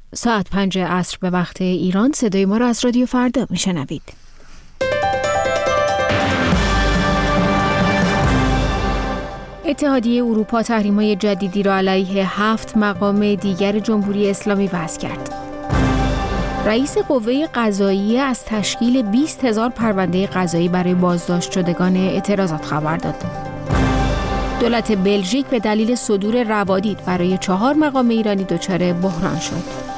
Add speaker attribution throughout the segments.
Speaker 1: ساعت 5 عصر به وقت ایران صدای ما را از رادیو فردا میشنوید. اتحادیه اروپا تحریم‌های جدیدی را علیه 7 مقام دیگر جمهوری اسلامی وضع کرد. رئیس قوه قضاییه از تشکیل 20,000 پرونده قضایی برای بازداشت شدگان اعتراضات خبر داد. دولت بلژیک به دلیل صدور روادید برای 4 مقام ایرانی دچار بحران شد.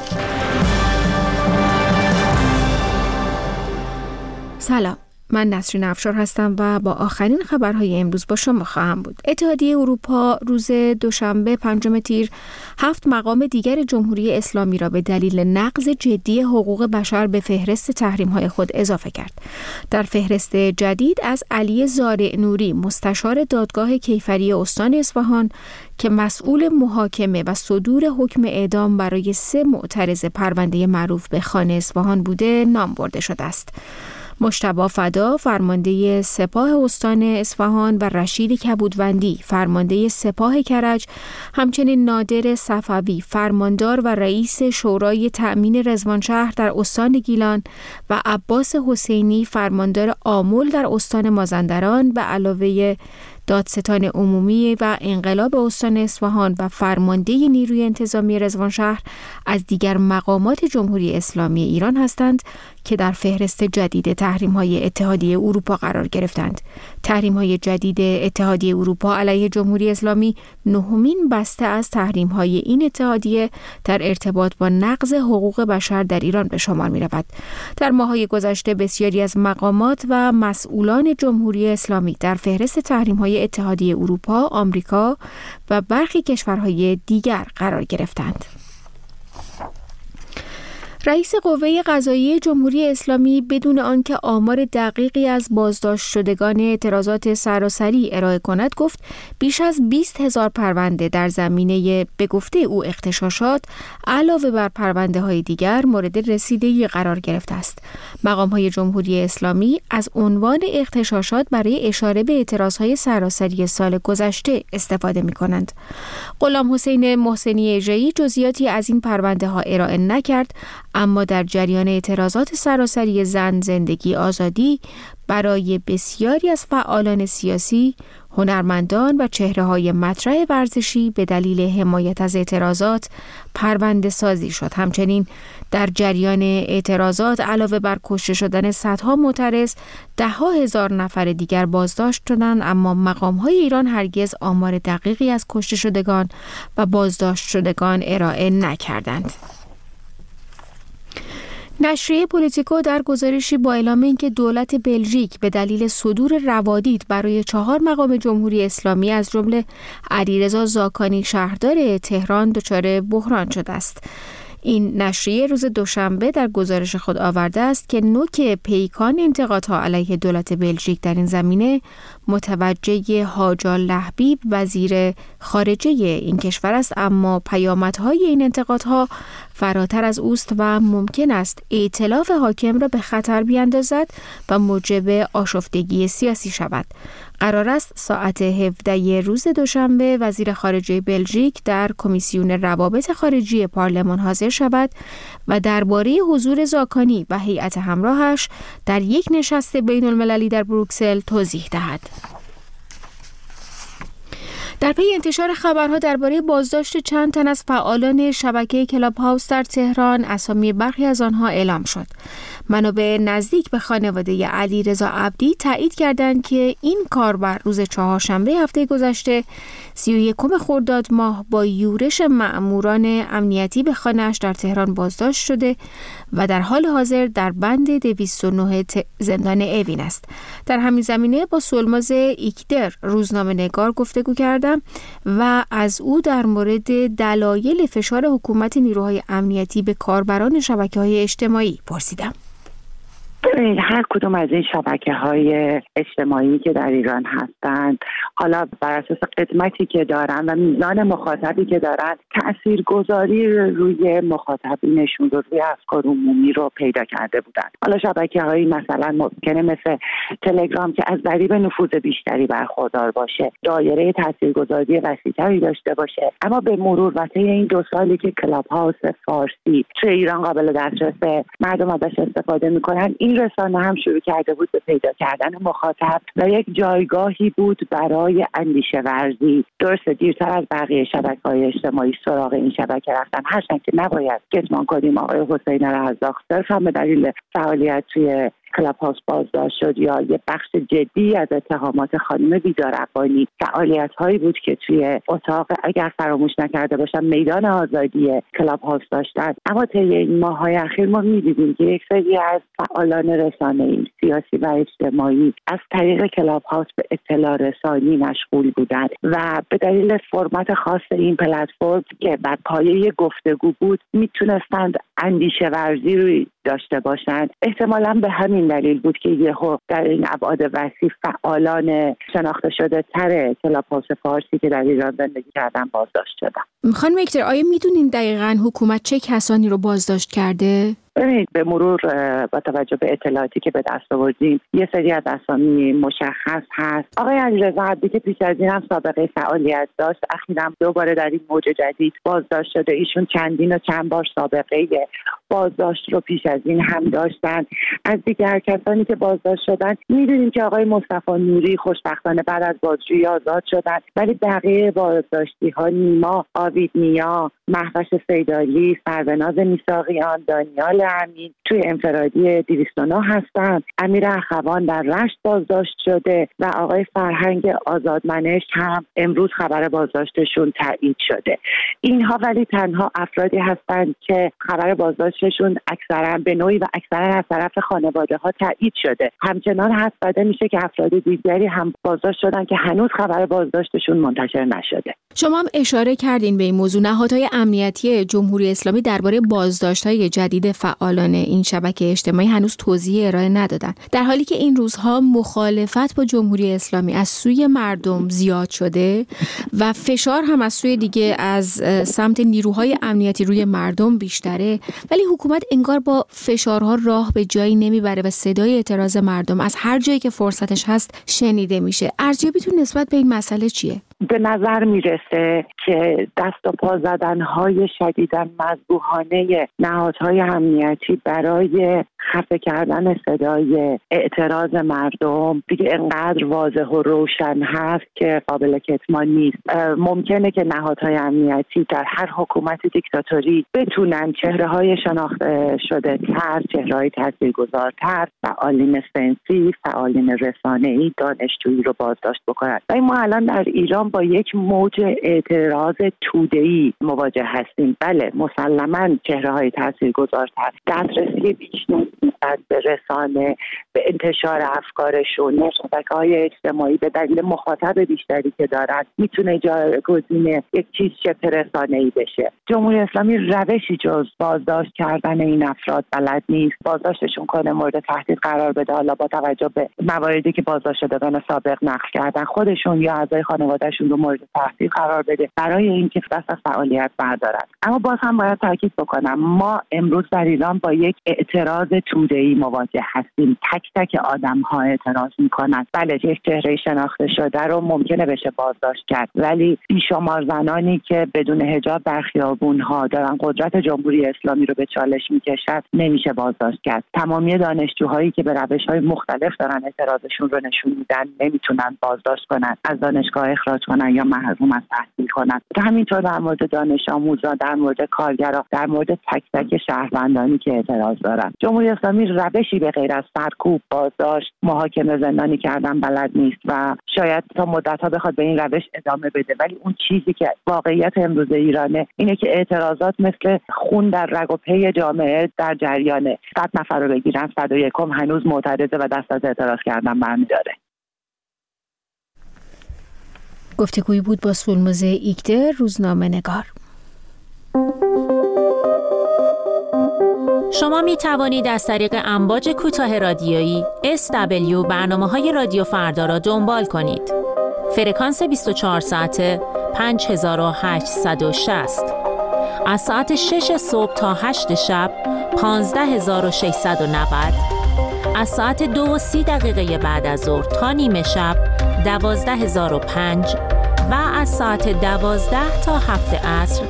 Speaker 1: سلام، من نسرین افشار هستم و با آخرین خبرهای امروز با شما خواهم بود. اتحادیه اروپا روز دوشنبه 5 تیر 7 مقام دیگر جمهوری اسلامی را به دلیل نقض جدی حقوق بشر به فهرست تحریم‌های خود اضافه کرد. در فهرست جدید از علی زارع نوری، مستشار دادگاه کیفری استان اصفهان که مسئول محاکمه و صدور حکم اعدام برای 3 معترض پرونده معروف به خان اصفهان بوده، نام برده شده است. مجتبی فدا، فرمانده سپاه استان اصفهان و رشید کبودوندی، فرمانده سپاه کرج، همچنین نادر صفوی، فرماندار و رئیس شورای تأمین رضوانشهر در استان گیلان و عباس حسینی، فرماندار آمل در استان مازندران به علاوه دادستان عمومی و انقلاب استان اصفهان و فرمانده نیروی انتظامی رضوانشهر از دیگر مقامات جمهوری اسلامی ایران هستند که در فهرست جدید تحریم‌های اتحادیه اروپا قرار گرفتند. تحریم‌های جدید اتحادیه اروپا علیه جمهوری اسلامی 9مین بسته از تحریم‌های این اتحادیه در ارتباط با نقض حقوق بشر در ایران به شمار می‌رود. در ماه‌های گذشته بسیاری از مقامات و مسئولان جمهوری اسلامی در فهرست تحریم‌های اتحادیه اروپا، آمریکا و برخی کشورهای دیگر قرار گرفتند. رئیس قوه قضاییه جمهوری اسلامی بدون آنکه آمار دقیقی از بازداشت شدگان اعتراضات سراسری ارائه کند گفت بیش از 20,000 پرونده در زمینه به گفته او اغتشاشات علاوه بر پرونده های دیگر مورد رسیدگی قرار گرفته است. مقام های جمهوری اسلامی از عنوان اغتشاشات برای اشاره به اعتراضهای سراسری سال گذشته استفاده می کنند. غلام حسین محسنی اژه‌ای جزئیاتی از این پرونده ها ارائه نکرد، اما در جریان اعتراضات سراسری زن، زندگی، آزادی برای بسیاری از فعالان سیاسی، هنرمندان و چهره‌های مطرح ورزشی به دلیل حمایت از اعتراضات پرونده سازی شد. همچنین در جریان اعتراضات علاوه بر کشته شدن صدها معترض، 10,000 نفر دیگر بازداشت شدند، اما مقام‌های ایران هرگز آمار دقیقی از کشته شدگان و بازداشت شدگان ارائه نکردند. نشریه پولیتیکو در گزارشی با اعلام اینکه دولت بلژیک به دلیل صدور روادید برای 4 مقام جمهوری اسلامی از جمله علیرضا زاکانی شهردار تهران دچار بحران شده است. این نشریه روز دوشنبه در گزارش خود آورده است که نوک پیکان انتقادها علیه دولت بلژیک در این زمینه متوجه حاج لحبیب وزیر خارجه این کشور است، اما پیامدهای این انتقادها فراتر از اوست و ممکن است ائتلاف حاکم را به خطر بیاندازد و موجب آشفتگی سیاسی شود. قرار است ساعت 17 روز دوشنبه وزیر خارجه بلژیک در کمیسیون روابط خارجی پارلمان حاضر شود و درباره حضور زاکانی و هیئت همراهش در یک نشست بین المللی در بروکسل توضیح دهد. در پی انتشار خبرها درباره بازداشت چند تن از فعالان شبکه کلاب هاوس در تهران، اسامی برخی از آنها اعلام شد. منابع نزدیک به خانواده علیرضا عبدی تایید کردند که این کاربر روز چهارشنبه هفته گذشته 31 خرداد ماه با یورش مأموران امنیتی به خانه‌اش در تهران بازداشت شده و در حال حاضر در بند 209 زندان اوین است. در همین زمینه با سلماز ایکدر روزنامه‌نگار گفتگو کردم و از او در مورد دلایل فشار حکومت نیروهای امنیتی به کاربران شبکه‌های اجتماعی پرسیدم.
Speaker 2: ببینید هر کدوم از این شبکه‌های اجتماعی که در ایران هستند، حالا بر اساس قدمتی که دارن و میزان مخاطبی که دارن، تاثیرگذاری روی مخاطبینشون رو، روی افکار عمومی رو پیدا کرده بودن. حالا شبکه‌هایی مثلا ممکنه مثل تلگرام که از ضریب نفوذ بیشتری برخوردار باشه، دایره تاثیرگذاری وسیع‌تری داشته باشه، اما به مرور و طی این 2 سالی که کلاب هاوس فارسی توی ایران قابل دسترس مردم ازش استفاده میکنن، این رسانه هم شروع کرده بود به پیدا کردن مخاطب و یک جایگاهی بود برای اندیشه ورزی. درسته دیرتر از بقیه شبکه‌های اجتماعی سراغ این شبکه رفتن، هرچند که نباید کتمان کنیم آقای حسین رزاق صرف هم به دلیل فعالیت توی کلاب هاوس بازداشت شد یا یه بخش جدی از اتهامات خانم بیدار ربانی فعالیت‌هایی بود که توی اتاق، اگر فراموش نکرده باشم، میدان آزادی کلاب هاوس داشتن. اما طی این ماه‌های اخیر ما می‌دیدیم که یک سری از فعالان رسانه‌ای سیاسی و اجتماعی از طریق کلاب هاوس به اطلاع رسانی مشغول بودند و به دلیل فرمت خاص این پلتفرم که بر پایه گفتگو بود میتونستند اندیشه ورزی روی داشته باشند. احتمالاً به همین دلیل بود که یهو در این ابعاد وسیع فعالان شناخته شده تر کلاب هاوس فارسی که در ایران زندگی کردن بازداشت شدن.
Speaker 1: خانم ویکتور، آیا میدونین دقیقاً حکومت چه کسانی رو بازداشت کرده؟
Speaker 2: ببینید به مرور با توجه به اطلاعاتی که به دست آوردیم یه سری از اسامی مشخص هست. آقای علیرضا عبدی که پیش از این هم سابقه فعالیت داشت، اخیراً دوباره در این موج جدید بازداشت شده. ایشون چندین و چند بار سابقه بازداشت رو پیش از این هم داشتن. از دیگر کسانی که بازداشت شدن میدونیم که آقای مصطفی نوری خوشبختانه بعد از بازجویی آزاد شدن، ولی بقیه بازداشتی ها نیما آویدنیا، مهوش سیدالی، سروناز میثاقیان، دانیال امین توی انفرادی 209 هستند. امیر اخوان در رشت بازداشت شده و آقای فرهنگ آزادمنش هم امروز خبر بازداشتشون تایید شده. اینها ولی تنها افرادی هستند که خبر بازداشتشون اکثرا به نوعی و اکثرا از طرف خانواده ها تایید شده. همچنان حدس زده میشه که افراد دیگری هم بازداشت شدن که هنوز خبر بازداشتشون منتشر نشده.
Speaker 1: شما هم اشاره کردین به این موضوع. نهادهای امنیتی جمهوری اسلامی درباره بازداشت‌های جدید فعالان این شبکه اجتماعی هنوز توضیح ارائه ندادن، در حالی که این روزها مخالفت با جمهوری اسلامی از سوی مردم زیاد شده و فشار هم از سوی دیگه از سمت نیروهای امنیتی روی مردم بیشتره، ولی حکومت انگار با فشارها راه به جایی نمیبره و صدای اعتراض مردم از هر جایی که فرصتش هست شنیده میشه. ارزیابیتون نسبت به این مسئله چیه؟
Speaker 2: به نظر میرسه که دست و پا زدن‌های شدیداً مذبوحانه نهادهای امنیتی برای خفه کردن صدای اعتراض مردم دیگه انقدر واضح و روشن هست که قابل کتمان نیست. ممکنه که نهادهای امنیتی در هر حکومت دیکتاتوری بتونن چهره‌های شناخته شده تر، چهره‌های تاثیرگذارتر، فعالین سنفی، فعالین رسانه‌ای، دانشجویی رو بازداشت بکنن. و ما الان در ایران با یک موج اعتراض توده‌ای مواجه هستیم. بله مسلماً چهره‌های تاثیرگذارتر دسترسی بیشتری به رسانه، به انتشار افکارشون، شبکه‌های اجتماعی به دلیل مخاطب بیشتری که دارن میتونه جایگزین یک چیز شبه رسانه‌ای بشه. جمهوری اسلامی روشی جز بازداشت کردن این افراد بلد نیست. بازداشتشون کنه، مورد تهدید قرار بده، حالا با توجه به مواردی که بازداشت شدگان سابق نقل کردن، خودشون یا اعضای خانواده‌شون رو مورد تهدید قرار بده برای اینکه دست از فعالیت بردارن. اما باز هم باید تاکید بکنم ما امروز در ایران با یک اعتراض توده‌ای مواجه هستیم. تک تک آدم‌ها اعتراض می‌کنن. بله یک چهره شناخته شده رو ممکنه بشه بازداشت کرد، ولی بیشمار زنانی که بدون حجاب در خیابون‌ها دارن قدرت جمهوری اسلامی رو به چالش می‌کشن نمیشه بازداشت کرد. تمامی دانشجوهایی که به روش‌های مختلف دارن اعتراضشون رو نشون میدن نمیتونن بازداشت کنن، از دانشگاه اخراج کنن یا محروم از تحصیل کنن. همینطور در مورد دانش آموزان، در مورد کارگران، در مورد تک تک شهروندانی که اعتراض دارن. جمهوری اسلامی روشی به غیر از سرکوب، بازداشت، محاکمه، زندانی کردن بلد نیست و شاید تا مدت‌ها بخواد به این روش ادامه بده. ولی اون چیزی که واقعیت امروز ایرانه اینه که اعتراضات مثل خون در رگ و پی جامعه در جریانه. 100 نفر رو بگیرن 101 هنوز معترضه و دست از اعتراض کردن برمی‌داره.
Speaker 1: گفتگویی بود با سولموزه ایکتر، روزنامه‌نگار.
Speaker 3: شما می توانید از طریق امواج کوتاه رادیویی SW برنامه‌های رادیو فردا را دنبال کنید. فرکانس 24 ساعته 5860. از ساعت 6 صبح تا 8 شب 15690. از ساعت 2:30 بعد از ظهر تا نیمه شب 12005 و از ساعت 12 تا 7 عصر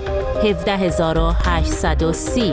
Speaker 3: 17830.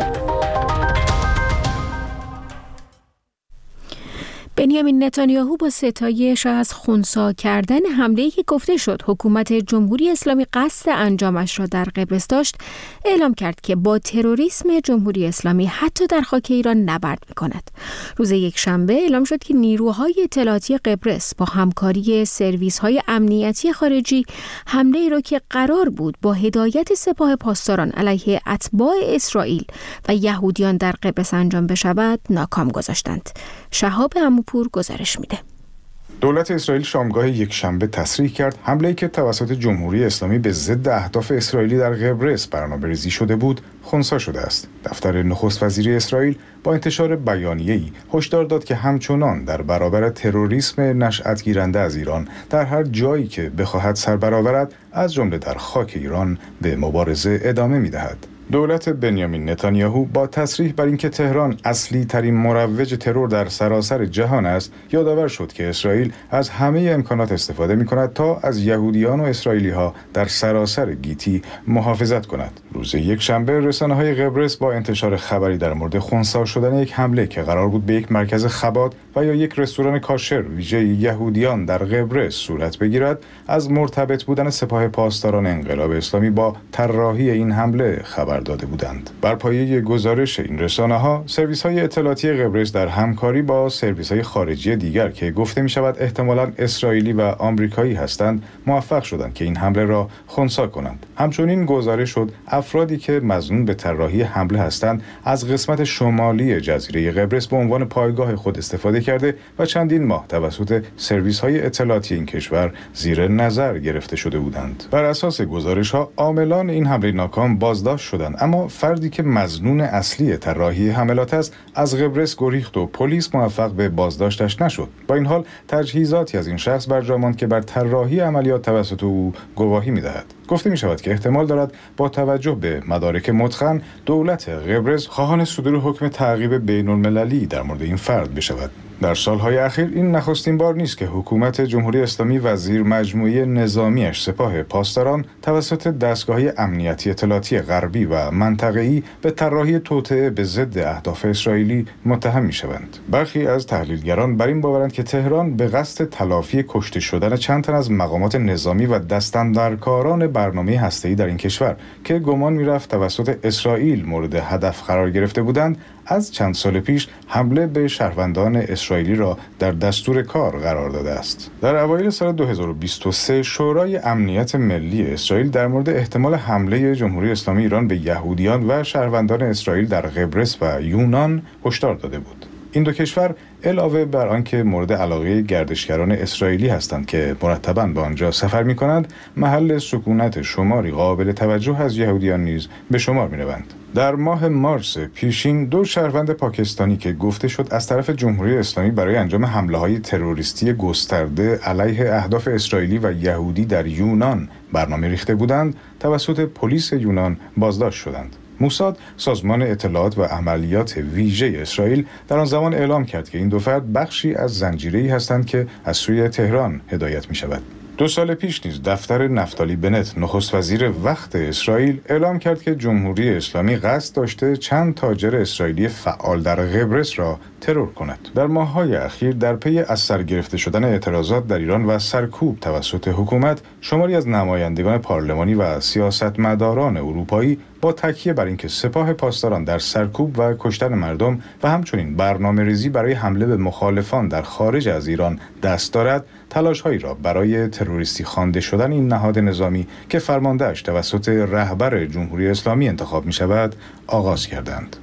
Speaker 1: بنیامین نتانیاهو با ستایش از خنثی کردن حمله‌ای که گفته شد حکومت جمهوری اسلامی قصد انجامش را در قبرس داشت، اعلام کرد که با تروریسم جمهوری اسلامی حتی در خاک ایران نبرد می‌کند. روز یکشنبه اعلام شد که نیروهای اطلاعاتی قبرس با همکاری سرویس‌های امنیتی خارجی حمله‌ای را که قرار بود با هدایت سپاه پاسداران علیه اتباع اسرائیل و یهودیان در قبرس انجام بشود ناکام گذاشتند. شهاب عموپور گزارش میده.
Speaker 4: دولت اسرائیل شامگاه یکشنبه تصریح کرد حمله‌ای که توسط جمهوری اسلامی به ضد اهداف اسرائیلی در قبرس برنامه‌ریزی شده بود، خنثی شده است. دفتر نخست وزیر اسرائیل با انتشار بیانیه‌ای هشدار داد که همچنان در برابر تروریسم نشأت گیرنده از ایران در هر جایی که بخواهد سر برآورد، از جمله در خاک ایران، به مبارزه ادامه می‌دهد. دولت بنیامین نتانیاهو با تصریح بر اینکه تهران اصلی ترین مروج ترور در سراسر جهان است، یادآور شد که اسرائیل از همه امکانات استفاده می‌کند تا از یهودیان و اسرائیلی‌ها در سراسر گیتی محافظت کند. روز یکشنبه رسانه‌های قبرس با انتشار خبری در مورد خنثی شدن یک حمله که قرار بود به یک مرکز خبات و یا یک رستوران کاشر ویژه یهودیان در قبرس صورت بگیرد، از مرتبط بودن سپاه پاسداران انقلاب اسلامی با طراحی این حمله خبر داده بودند. بر پایه گزارش این رسانه‌ها، سرویس‌های اطلاعاتی قبرس در همکاری با سرویس‌های خارجی دیگر که گفته می‌شود احتمالاً اسرائیلی و آمریکایی هستند، موفق شدند که این حمله را خنثی کنند. همچنین گزارش شد افرادی که مظنون به طراحی حمله هستند از قسمت شمالی جزیره قبرس به عنوان پایگاه خود استفاده کرده و چندین ماه توسط سرویس‌های اطلاعاتی این کشور زیر نظر گرفته شده بودند. بر اساس گزارش‌ها، عاملان این حمله ناکام بازداشت شدند، اما فردی که مظنون اصلی طراحی حملات است از قبرس گریخت و پلیس موفق به بازداشتش نشد. با این حال تجهیزاتی از این شخص برجا ماند که بر طراحی عملیات توسط او گواهی می‌دهد. گفته می‌شود که احتمال دارد با توجه به مدارک متقن دولت قبرس خواهان صدور حکم تعقیب بین‌المللی در مورد این فرد بشود. در سالهای اخیر این نخستین بار نیست که حکومت جمهوری اسلامی و زیر مجموعه نظامیش سپاه پاسداران توسط دستگاه‌های امنیتی اطلاعاتی غربی و منطقه‌ای به طراحی توطئه به ضد اهداف اسرائیلی متهم می‌شوند. برخی از تحلیلگران بر این باورند که تهران به قصد تلافی کشته شدن چند تن از مقامات نظامی و دستاندرکاران برنامه هسته‌ای در این کشور که گمان می‌رفت توسط اسرائیل مورد هدف قرار گرفته بودند، از چند سال پیش حمله به شهروندان اسرائیلی را در دستور کار قرار داده است. در اوایل سال 2023 شورای امنیت ملی اسرائیل در مورد احتمال حمله جمهوری اسلامی ایران به یهودیان و شهروندان اسرائیل در قبرس و یونان هشدار داده بود. این دو کشور علاوه بر آنکه مورد علاقه گردشگران اسرائیلی هستند که مرتباً به آنجا سفر می‌کنند، محل سکونت شماری قابل توجه از یهودیان نیز به شمار می‌روند. در ماه مارس پیشین 2 شهروند پاکستانی که گفته شد از طرف جمهوری اسلامی برای انجام حمله‌های تروریستی گسترده علیه اهداف اسرائیلی و یهودی در یونان برنامه ریخته بودند، توسط پلیس یونان بازداشت شدند. موساد، سازمان اطلاعات و عملیات ویژه اسرائیل، در آن زمان اعلام کرد که این دو فرد بخشی از زنجیره‌ای هستند که از سوی تهران هدایت می‌شود. 2 سال پیش نیز دفتر نفتالی بنت، نخست وزیر وقت اسرائیل، اعلام کرد که جمهوری اسلامی قصد داشته چند تاجر اسرائیلی فعال در قبرس را ترور کند. در ماه‌های اخیر در پی از سر گرفته شدن اعتراضات در ایران و سرکوب توسط حکومت، شماری از نمایندگان پارلمانی و سیاستمداران اروپایی با تکیه بر اینکه سپاه پاسداران در سرکوب و کشتن مردم و همچنین برنامه‌ریزی برای حمله به مخالفان در خارج از ایران دست دارد، تلاش‌هایی را برای تروریستی خوانده شدن این نهاد نظامی که فرمانده‌اش توسط رهبر جمهوری اسلامی انتخاب می‌شود آغاز کردند.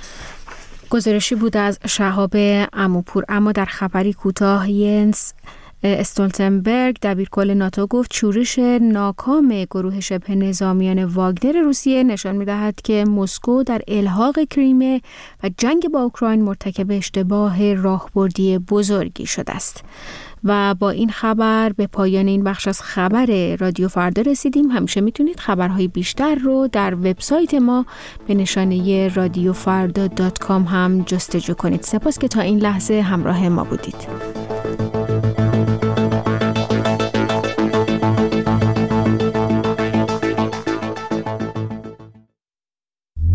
Speaker 1: گزارشی بود از شهاب عموپور. اما در خبری کوتاه، ینس استولتنبرگ دبیرکل ناتو گفت شورش ناکام گروه شبه نظامیان واگنر روسیه نشان می‌دهد که مسکو در الحاق کریمه و جنگ با اوکراین مرتکب اشتباه راهبردی بزرگی شده است. و با این خبر به پایان این بخش از خبر رادیو فردا رسیدیم. همیشه میتونید خبرهای بیشتر رو در وبسایت ما به نشانه radiofarda.com هم جستجو کنید. سپاس که تا این لحظه همراه ما بودید.